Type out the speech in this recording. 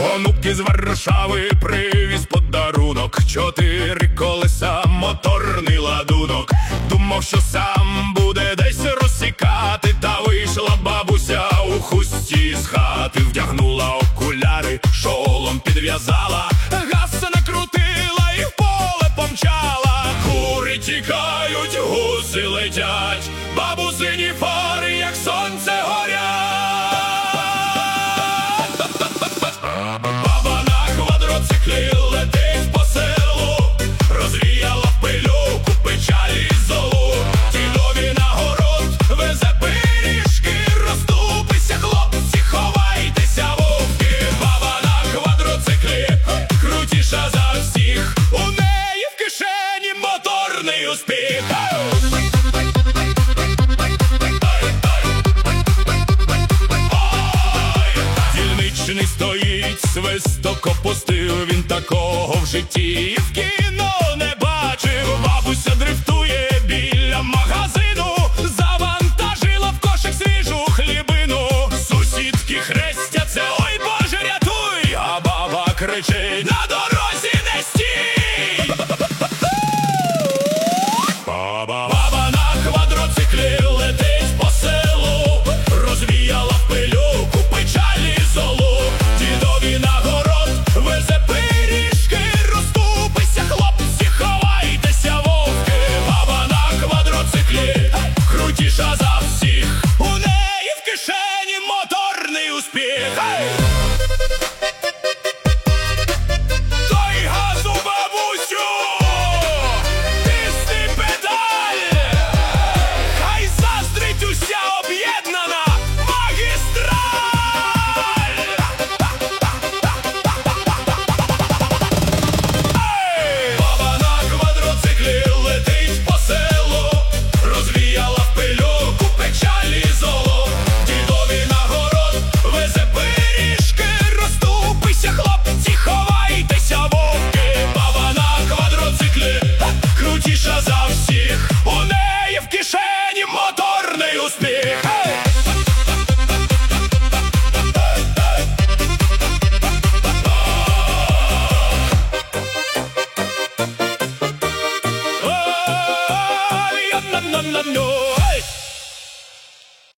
Онук із Варшави привіз подарунок, 4 колеса, моторний ладунок. Думав, що сам буде десь розсікати, та вийшла бабуся у хусті з хати. Вдягнула окуляри, шолом підв'язала, газ накрутила і в поле помчала. Кури тікають, гуси летять, бабусині фари, як сонце, горять. Баба на квадроциклі летить по селу, розвіяла в пилюку печалі й золу. Дідові на город везе пиріжки, розступися, хлопці, ховайтеся, вовки. Баба на квадроциклі крутіша за всіх, у неї в кишені моторний успіх. Дільничний стоїть, свисток опустив, він такого в житті і в кіно не бачив. Бабуся дрифтує біля магазину, завантажила в кошик свіжу хлібину. Сусідки хрестяться, ой Боже рятуй, а баба кричить: на дорозі не стій! Баба на квадроциклі летить по селу, розвіяла в пилюку печалі й золу. Дідові на